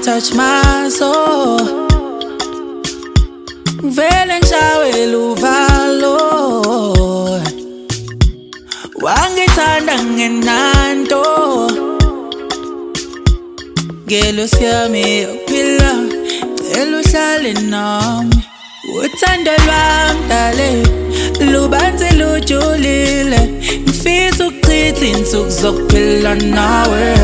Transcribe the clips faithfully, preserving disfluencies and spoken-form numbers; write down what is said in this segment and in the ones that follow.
touch my soul. Vele ngishawela uvalo, wangithanda ngenanto. Ngelo siyami yokuphila, cela uhlale nami. Uthando lwami dale, lubanzi lujulile. Ngifisa ukuchitha insuku zokuphila nawe.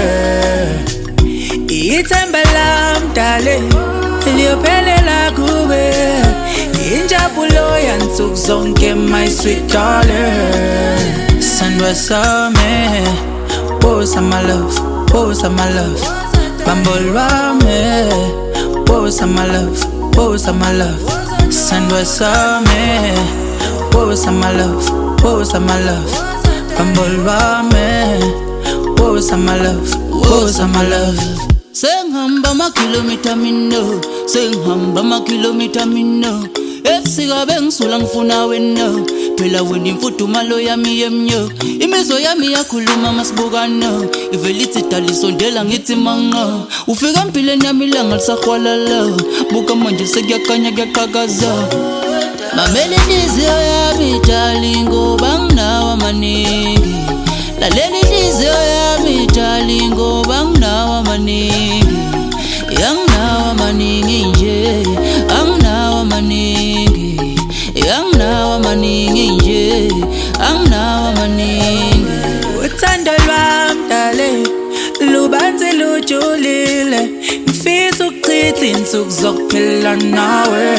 Ithemba lami dale, liyophelela kuwe. Injabulo yansuku zonke my sweet darling. Sandwa sami, wosa my love, wosa my love. Bambol wami, wosa my love, wosa my love. Sandwa sami, wosa my love, wosa my love. Bambol wami, wosa my love, wosa my love. Senghamba makilomita mino, senghamba makilomita mino. Efsika bengisula ngifuna wena, phela wena imfudumalo yami yemnyo. Imizwa yami yakhuluma masibukana, ivele ithi dala isondela ngithi manga. Ufika empilweni yami ilanga lisahwalala, buka manje sekuyakanya kuyaqhakaza. Mamele inhliziyo yami darling ngoba nginawo amaningi. Lalela inhliziyo yami darling ngoba nginawo amaningi. Yanginawo amaningi nje, anginawo amaningi. Yanginawo amaningi nje, anginawo amaningi. Uthando lwami dale, lubanzi lujulile. Ngifisa ukuchitha insuku zokuphila nawe.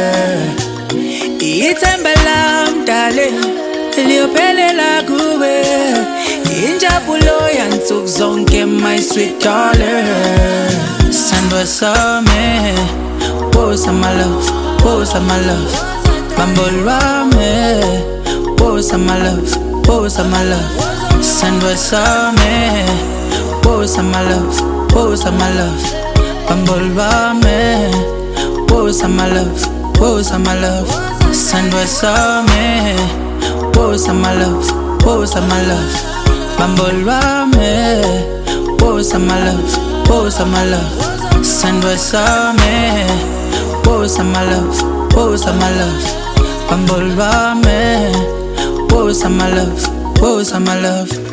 Ithemba lami dale, liyophelela kuwe. Injabulo yansuku zonke my sweet darling. Sandwa sami, wosa my love, wosa my love. Bambol wami, wosa my love, wosa my love. Sandwa sami, wosa my love, wosa my love. Bambol wami, wosa my love, wosa my love. Sandwa sami, wosa my love, wosa my love. Bambol wami, wosa my love, wosa my love. Sandwa sami, wosa my love, wosa my love. Bambol wami, wosa my love, wosa my love.